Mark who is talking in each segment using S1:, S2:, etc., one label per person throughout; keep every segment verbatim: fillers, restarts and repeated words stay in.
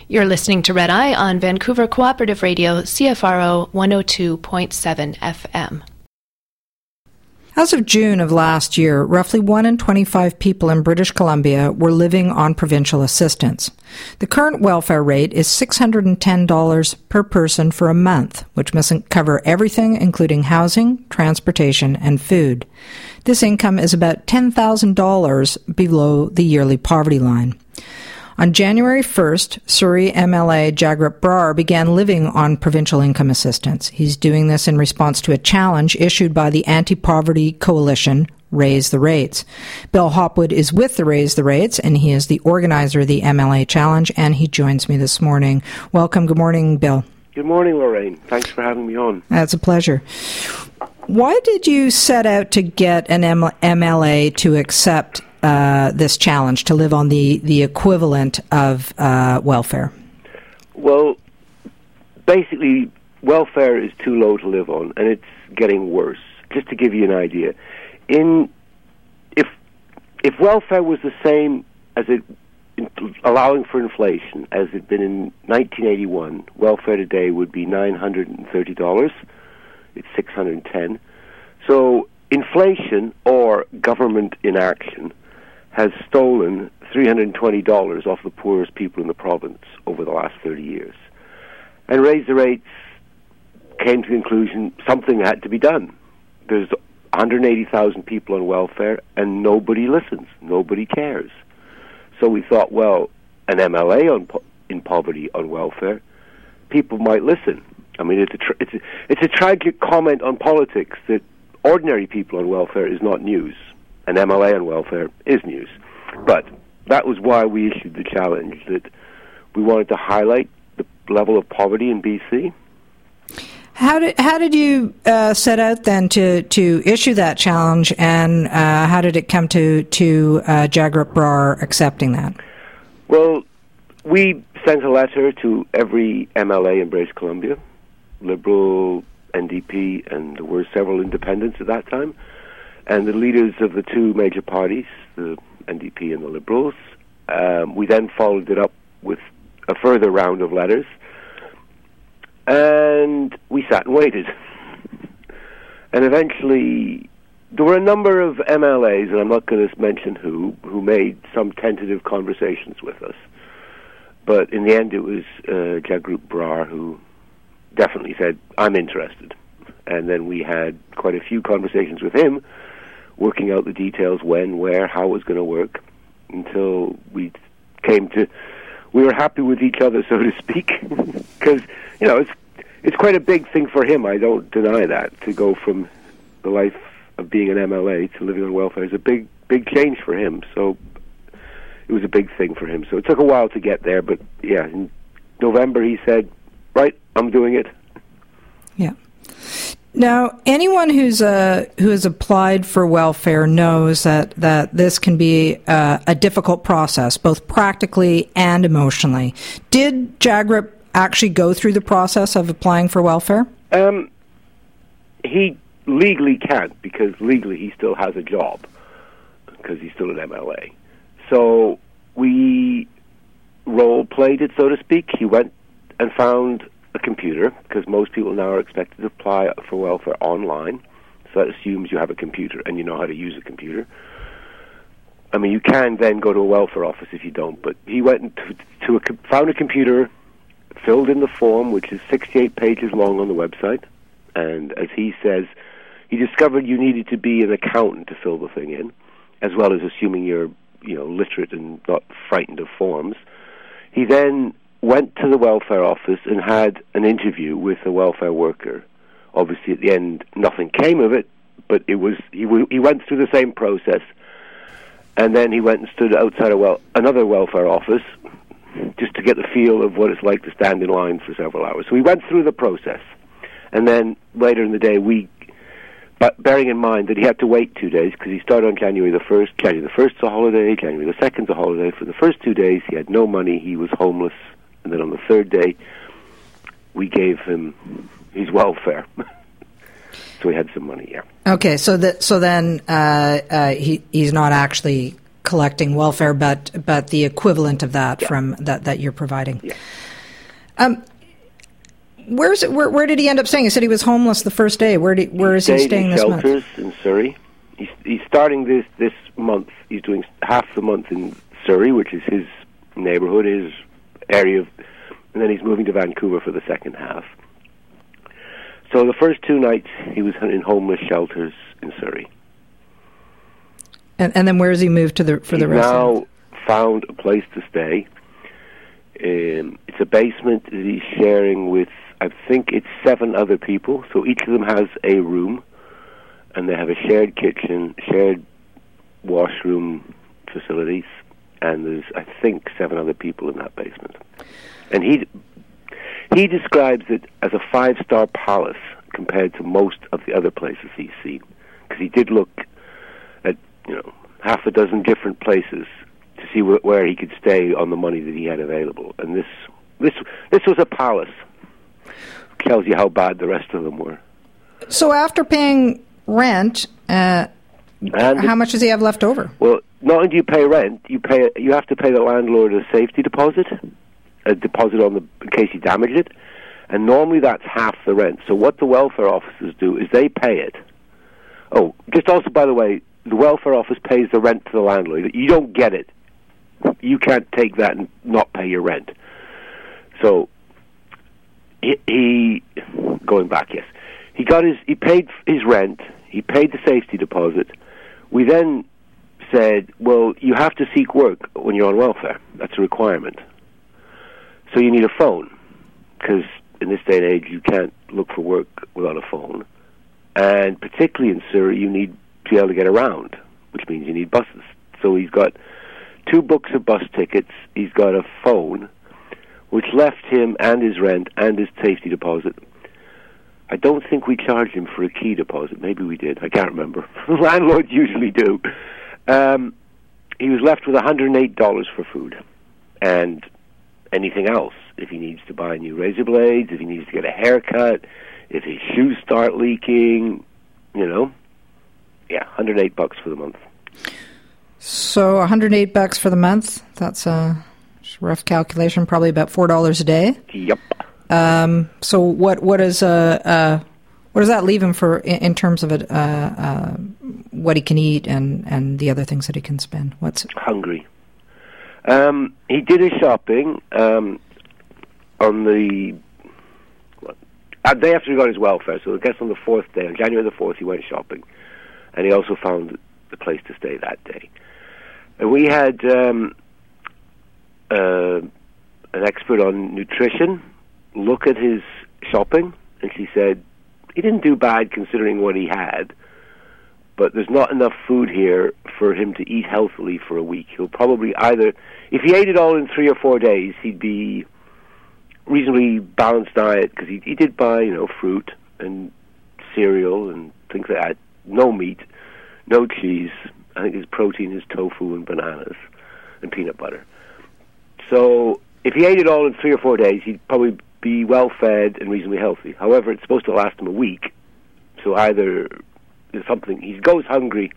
S1: You're listening to Red Eye on Vancouver Cooperative Radio, C F R O one oh two point seven F M.
S2: As of June of last year, roughly one in twenty-five people in British Columbia were living on provincial assistance. The current welfare rate is six hundred ten dollars per person for a month, which must cover everything including housing, transportation, and food. This income is about ten thousand dollars below the yearly poverty line. On January first, Surrey M L A Jagrup Brar began living on provincial income assistance. He's doing this in response to a challenge issued by the anti-poverty coalition, Raise the Rates. Bill Hopwood is with the Raise the Rates, and he is the organizer of the M L A Challenge, and he joins me this morning. Welcome. Good morning, Bill.
S3: Good morning, Lorraine. Thanks for having me on.
S2: That's a pleasure. Why did you set out to get an M L A to accept Uh, this challenge to live on the, the equivalent of uh, welfare?
S3: Well, basically, welfare is too low to live on, and it's getting worse. Just to give you an idea, in if if welfare was the same as it, in, allowing for inflation, as it'd been in nineteen eighty-one, welfare today would be nine hundred thirty dollars. It's six hundred ten dollars. So inflation or government inaction has stolen three hundred twenty dollars off the poorest people in the province over the last thirty years. And Raise the Rates came to the conclusion something had to be done. There's one hundred eighty thousand people on welfare, and nobody listens. Nobody cares. So we thought, well, an M L A on po- in poverty on welfare, people might listen. I mean, it's a, tra- it's a, it's a tragic comment on politics that ordinary people on welfare is not news. An M L A on welfare is news. But that was why we issued the challenge, that we wanted to highlight the level of poverty in B C.
S2: How did how did you uh, set out then to, to issue that challenge, and uh, how did it come to, to uh, Jagrup Brar accepting that?
S3: Well, we sent a letter to every M L A in British Columbia, Liberal, N D P, and there were several independents at that time, and the leaders of the two major parties, the N D P and the Liberals. Um, we then followed it up with a further round of letters, and we sat and waited. And eventually, there were a number of M L As, and I'm not going to mention who, who made some tentative conversations with us. But in the end, it was uh, Jagrup Brar who definitely said, I'm interested. And then we had quite a few conversations with him, working out the details, when, where, how it was going to work, until we came to, we were happy with each other, so to speak, because, you know, it's it's quite a big thing for him, I don't deny that, to go from the life of being an M L A to living on welfare is a big, big change for him, so it was a big thing for him. So it took a while to get there, but yeah, in November he said, right, I'm doing it.
S2: Yeah. Now, anyone who's uh, who has applied for welfare knows that, that this can be uh, a difficult process, both practically and emotionally. Did Jagrup actually go through the process of applying for welfare?
S3: Um, he legally can't, because legally he still has a job, because he's still an M L A. So we role-played it, so to speak. He went and found a computer, because most people now are expected to apply for welfare online, so that assumes you have a computer and you know how to use a computer. I mean, you can then go to a welfare office if you don't, but he went to, to a, found a computer, filled in the form, which is sixty-eight pages long on the website, and as he says, he discovered you needed to be an accountant to fill the thing in, as well as assuming you're, you know, literate and not frightened of forms. He then went to the welfare office and had an interview with a welfare worker. Obviously, at the end, nothing came of it, but it was he, w- he went through the same process, and then he went and stood outside a wel- another welfare office just to get the feel of what it's like to stand in line for several hours. So he went through the process, and then later in the day, we, but bearing in mind that he had to wait two days, because he started on January the first. January the first is a holiday, January the second is a holiday. For the first two days, he had no money, he was homeless. And then on the third day, we gave him his welfare. So he had some money, yeah.
S2: Okay, so that so then uh, uh, he he's not actually collecting welfare, but but the equivalent of that
S3: yeah.
S2: from that, that you're providing.
S3: Yeah.
S2: Um, where's where, where did he end up staying? He said he was homeless the first day. Where did, where
S3: he
S2: is he staying
S3: in
S2: this
S3: month?
S2: Shelters
S3: in Surrey. He's, he's starting this this month. He's doing half the month in Surrey, which is his neighbourhood, his area, of, and then he's moving to Vancouver for the second half. So the first two nights he was in homeless shelters in Surrey.
S2: And, and then where has he moved to the for
S3: he's
S2: the rest?
S3: Now
S2: of it?
S3: found a place to stay. Um, it's a basement that he's sharing with, I think it's seven other people. So each of them has a room, and they have a shared kitchen, shared washroom facilities, and there's, I think, seven other people in that basement. And he he describes it as a five-star palace compared to most of the other places he's seen, because he did look at, you know, half a dozen different places to see wh- where he could stay on the money that he had available. And this this this was a palace. Tells you how bad the rest of them were.
S2: So after paying rent, uh, and how much does he have left over?
S3: Well, not only do you pay rent, you pay you have to pay the landlord a safety deposit, a deposit on the in case you damage it, and normally that's half the rent. So what the welfare officers do is they pay it. Oh, just also, by the way, the welfare office pays the rent to the landlord. You don't get it. You can't take that and not pay your rent. So he, he going back, yes, he got his he paid his rent. He paid the safety deposit. We then said, well, you have to seek work when you're on welfare. That's a requirement. So you need a phone, because in this day and age you can't look for work without a phone. And particularly in Surrey, you need to be able to get around, which means you need buses. So he's got two books of bus tickets. He's got a phone, which left him and his rent and his safety deposit. I don't think we charged him for a key deposit. Maybe we did. I can't remember. Landlords usually do. Um, he was left with one hundred eight dollars for food and anything else. If he needs to buy new razor blades, if he needs to get a haircut, if his shoes start leaking, you know. Yeah, one hundred eight bucks for the month.
S2: So one hundred eight bucks for the month. That's a rough calculation, probably about four dollars a day.
S3: Yep.
S2: Um, so what what is uh, uh what does that leave him for in, in terms of it, uh, uh, what he can eat and, and the other things that he can spend? What's
S3: hungry? Um, he did his shopping um, on the what, uh, day after he got his welfare. So I guess on the fourth day, on January the fourth, he went shopping, and he also found the place to stay that day. And we had um, uh, an expert on nutrition look at his shopping, and she said he didn't do bad considering what he had, but there's not enough food here for him to eat healthily for a week. He'll probably either, if he ate it all in three or four days, he'd be reasonably balanced diet, because he, he did buy, you know, fruit and cereal and things like that. No meat, no cheese. I think his protein is tofu and bananas and peanut butter. So if he ate it all in three or four days, he'd probably be well-fed and reasonably healthy. However, it's supposed to last him a week, so either there's something, he goes hungry,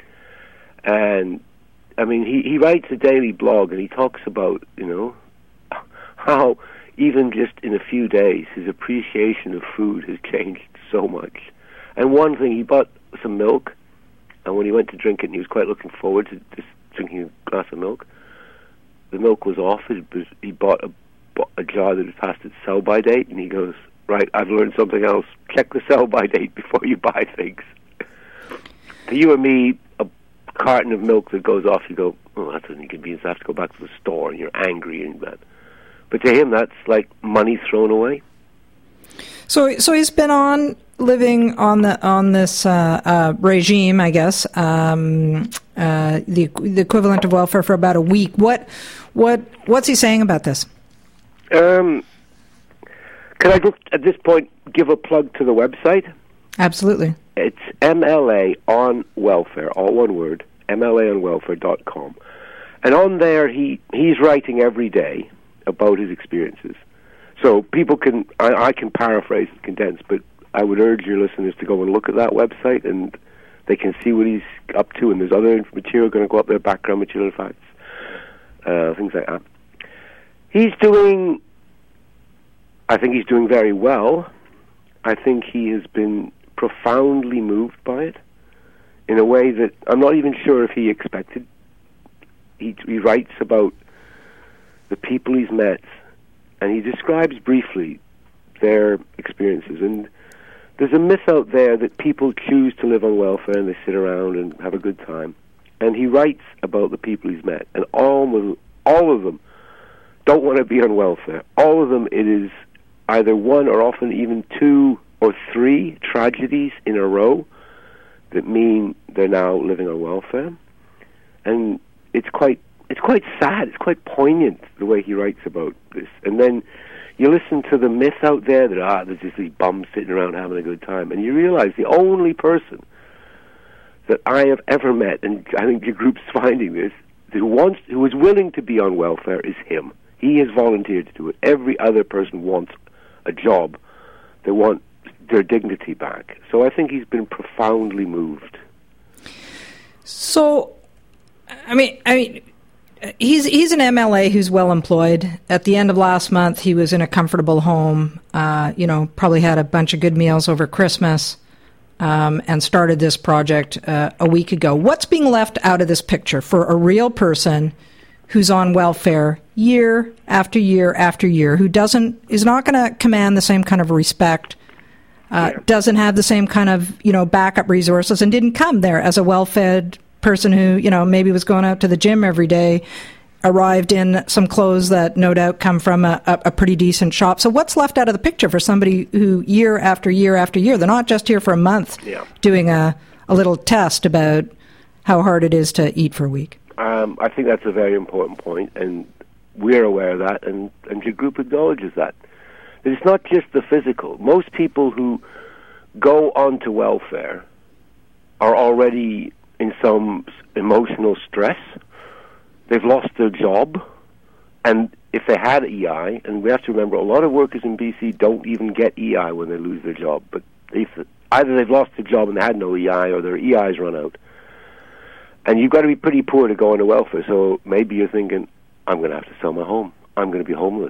S3: and, I mean, he, he writes a daily blog, and he talks about, you know, how even just in a few days, his appreciation of food has changed so much. And one thing, he bought some milk, and when he went to drink it, and he was quite looking forward to just drinking a glass of milk, the milk was off. It was, he bought a, a jar that had passed its sell-by date, and he goes, right, I've learned something else. Check the sell-by date before you buy things. To you and me, a carton of milk that goes off, you go, oh, that's an inconvenience. I have to go back to the store, and you're angry and that. But to him, that's like money thrown away.
S2: So, so he's been on living on the on this uh, uh, regime, I guess, um, uh, the the equivalent of welfare for about a week. What, what, what's he saying about this?
S3: Um, can I just at this point give a plug to the website?
S2: Absolutely.
S3: It's M L A on welfare, all one word, M L A on welfare dot com, and on there he he's writing every day about his experiences. So people can, I, I can paraphrase and condense, but I would urge your listeners to go and look at that website, and they can see what he's up to, and there's other material going to go up there, background material, facts, uh, things like that. He's doing I think he's doing very well. I think he has been profoundly moved by it in a way that I'm not even sure if he expected. He, he writes about the people he's met, and he describes briefly their experiences. And there's a myth out there that people choose to live on welfare and they sit around and have a good time. And he writes about the people he's met, and all of, all of them don't want to be on welfare. All of them, it is either one or often even two or three tragedies in a row that mean they're now living on welfare. And it's quite it's quite sad, it's quite poignant the way he writes about this. And then you listen to the myth out there that, ah, there's just these bums sitting around having a good time. And you realize the only person that I have ever met, and I think your group's finding this, who wants, who is willing to be on welfare is him. He has volunteered to do it. Every other person wants a job. They want their dignity back. So I think he's been profoundly moved.
S2: So, I mean, I mean, he's he's an M L A who's well employed. At the end of last month, he was in a comfortable home. Uh, you know, probably had a bunch of good meals over Christmas, um, and started this project uh, a week ago. What's being left out of this picture for a real person who's on welfare year after year after year, who doesn't is not going to command the same kind of respect, uh, yeah. doesn't have the same kind of, you know, backup resources, and didn't come there as a well-fed person who, you know, maybe was going out to the gym every day, arrived in some clothes that no doubt come from a, a, a pretty decent shop. So what's left out of the picture for somebody who year after year after year, they're not just here for a month
S3: yeah. doing
S2: a, a little test about how hard it is to eat for a week?
S3: Um, I think that's a very important point, and we're aware of that, and, and your group acknowledges that. That it's not just the physical. Most people who go onto welfare are already in some emotional stress. They've lost their job, and if they had E I, and we have to remember a lot of workers in B C don't even get E I when they lose their job, but if, either they've lost their job and they had no E I, or their E I's run out. And you've got to be pretty poor to go into welfare, so maybe you're thinking, I'm going to have to sell my home. I'm going to be homeless.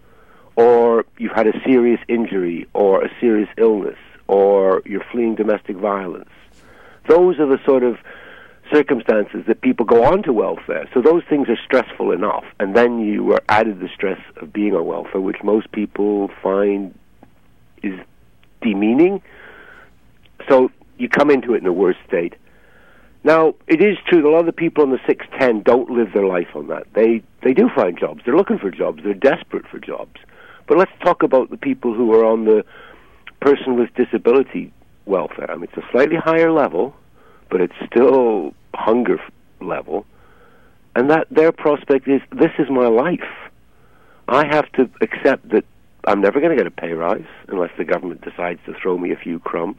S3: Or you've had a serious injury or a serious illness, or you're fleeing domestic violence. Those are the sort of circumstances that people go on to welfare. So those things are stressful enough. And then you are added the stress of being on welfare, which most people find is demeaning. So you come into it in a worse state. Now, it is true that a lot of the people on the six ten don't live their life on that. They they do find jobs. They're looking for jobs. They're desperate for jobs. But let's talk about the people who are on the person with disability welfare. I mean, it's a slightly higher level, but it's still hunger level. And that their prospect is, this is my life. I have to accept that I'm never going to get a pay rise unless the government decides to throw me a few crumbs.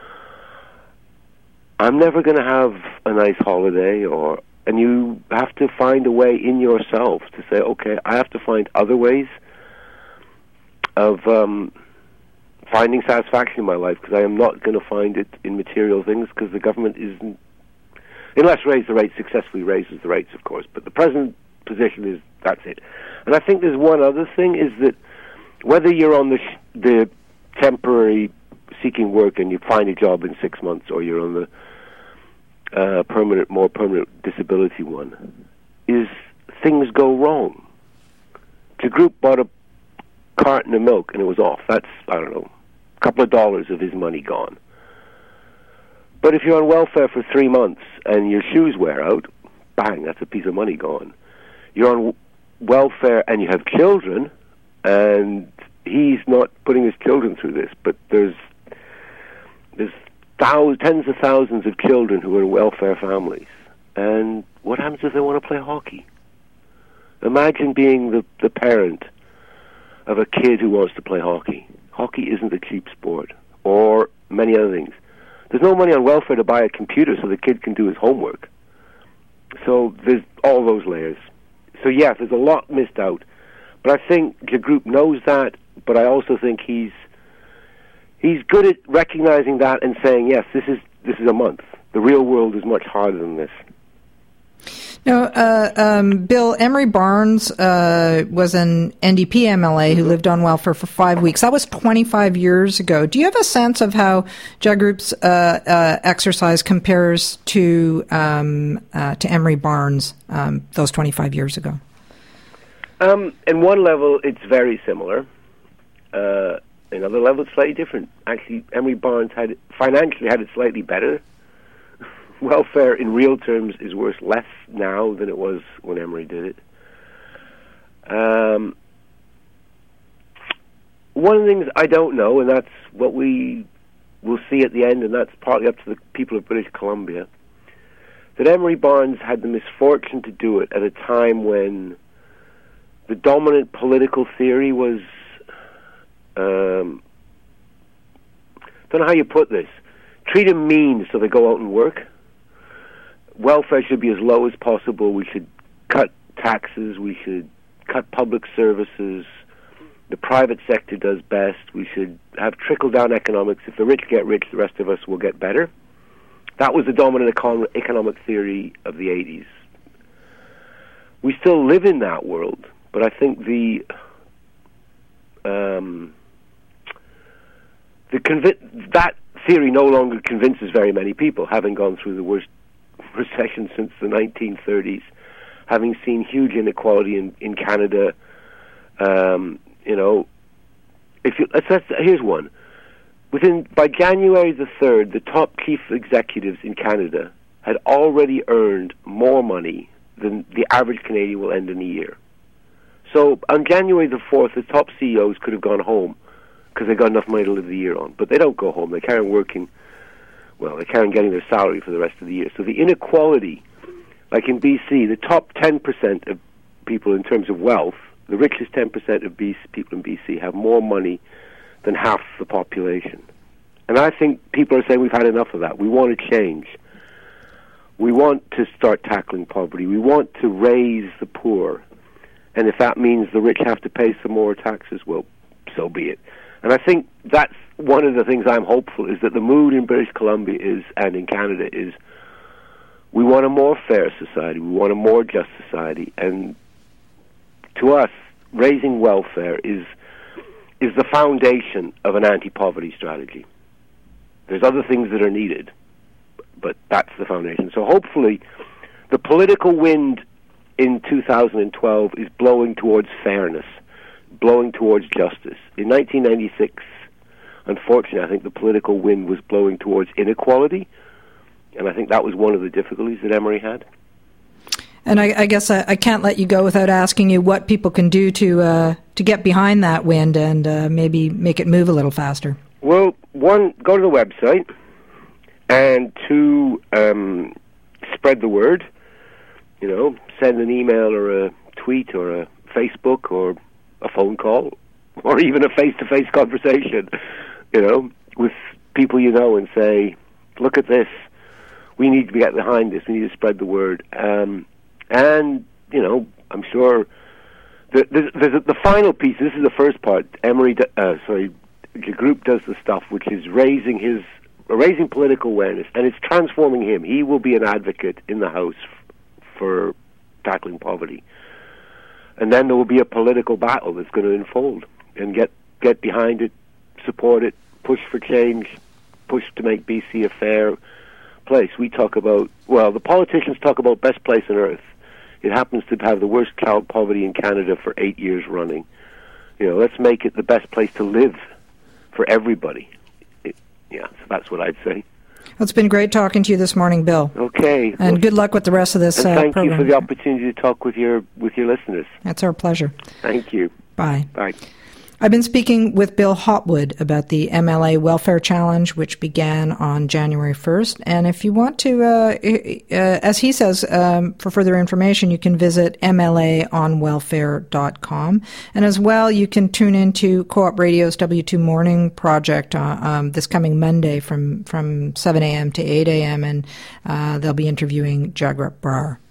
S3: I'm never going to have a nice holiday, or and you have to find a way in yourself to say, okay, I have to find other ways of um, finding satisfaction in my life, because I am not going to find it in material things, because the government isn't, unless raise the rates, successfully raises the rates, of course, but the present position is that's it. And I think there's one other thing, is that whether you're on the sh- the temporary seeking work and you find a job in six months, or you're on the uh, permanent, more permanent disability one, is things go wrong. The group bought a carton of milk and it was off. That's, I don't know, a couple of dollars of his money gone. But if you're on welfare for three months and your shoes wear out, bang, that's a piece of money gone. You're on w- welfare and you have children, and he's not putting his children through this, but there's There's thousands, tens of thousands of children who are in welfare families. And what happens if they want to play hockey? Imagine being the, the parent of a kid who wants to play hockey. Hockey isn't a cheap sport, or many other things. There's no money on welfare to buy a computer so the kid can do his homework. So there's all those layers. So yes, there's a lot missed out. But I think the group knows that, but I also think he's He's good at recognizing that and saying, yes, this is this is a month. The real world is much harder than this.
S2: No, uh, um, Bill, Emery Barnes uh, was an N D P M L A who mm-hmm. lived on welfare for five weeks. That was twenty-five years ago. Do you have a sense of how Jaggroup's Group's uh, uh, exercise compares to um, uh, to Emery Barnes um, those twenty-five years ago?
S3: Um, in one level, it's very similar. Uh, in another level, it's slightly different. Actually, Emery Barnes had financially had it slightly better. Welfare in real terms is worth less now than it was when Emery did it. Um, one of the things I don't know, and that's what we will see at the end, and that's partly up to the people of British Columbia, that Emery Barnes had the misfortune to do it at a time when the dominant political theory was, um, don't know how you put this, treat them mean so they go out and work. Welfare should be as low as possible. We should cut taxes. We should cut public services. The private sector does best. We should have trickle-down economics. If the rich get rich, the rest of us will get better. That was the dominant econ- economic theory of the eighties. We still live in that world, but I think the um, the convi- that theory no longer convinces very many people, having gone through the worst recession since the nineteen thirties, having seen huge inequality in, in Canada. Um, you know, if you, let's, let's, here's one. Within by January the third, the top chief executives in Canada had already earned more money than the average Canadian will end in a year. So on January the fourth, the top C E Os could have gone home because they got enough money to live the year on. But they don't go home. They carry on working. Well, they carry on getting their salary for the rest of the year. So the inequality, like in B C, the top ten percent of people in terms of wealth, the richest ten percent of B C, people in B C have more money than half the population. And I think people are saying we've had enough of that. We want to change. We want to start tackling poverty. We want to raise the poor. And if that means the rich have to pay some more taxes, well, so be it. And I think that's one of the things I'm hopeful is that the mood in British Columbia is, and in Canada is, we want a more fair society. We want a more just society. And to us, raising welfare is is the foundation of an anti-poverty strategy. There's other things that are needed, but that's the foundation. So hopefully, the political wind in two thousand twelve is blowing towards fairness, blowing towards justice. In nineteen ninety-six, unfortunately, I think the political wind was blowing towards inequality, and I think that was one of the difficulties that Emery had.
S2: And I, I guess I, I can't let you go without asking you what people can do to uh, to get behind that wind and uh, maybe make it move a little faster.
S3: Well, one, go to the website, and two, um, spread the word. You know, send an email or a tweet or a Facebook or a phone call or even a face-to-face conversation, you know, with people you know and say, look at this. We need to get behind this. We need to spread the word. Um, and, you know, I'm sure the, there's, there's a, the final piece. This is the first part. Emery, uh, sorry, the group does the stuff which is raising his, raising political awareness, and it's transforming him. He will be an advocate in the House f- for tackling poverty. And then there will be a political battle that's going to unfold, and get, get behind it, support it, push for change, push to make B C a fair place. We talk about, well, the politicians talk about best place on earth. It happens to have the worst child poverty in Canada for eight years running. You know, let's make it the best place to live for everybody. It, yeah, so that's what I'd say.
S2: Well, it's been great talking to you this morning, Bill.
S3: Okay.
S2: And well, good luck with the rest of this
S3: and
S2: uh,
S3: thank
S2: program.
S3: you for the opportunity to talk with your with your listeners.
S2: That's our pleasure.
S3: Thank you.
S2: Bye.
S3: Bye.
S2: I've been speaking with Bill Hopwood about the M L A Welfare Challenge, which began on January first. And if you want to, uh, uh, as he says, um, for further information, you can visit m l a on welfare dot com. And as well, you can tune into Co-op Radio's W two Morning Project uh, um, this coming Monday from, from seven a.m. to eight a.m. And uh, they'll be interviewing Jagrup Brar.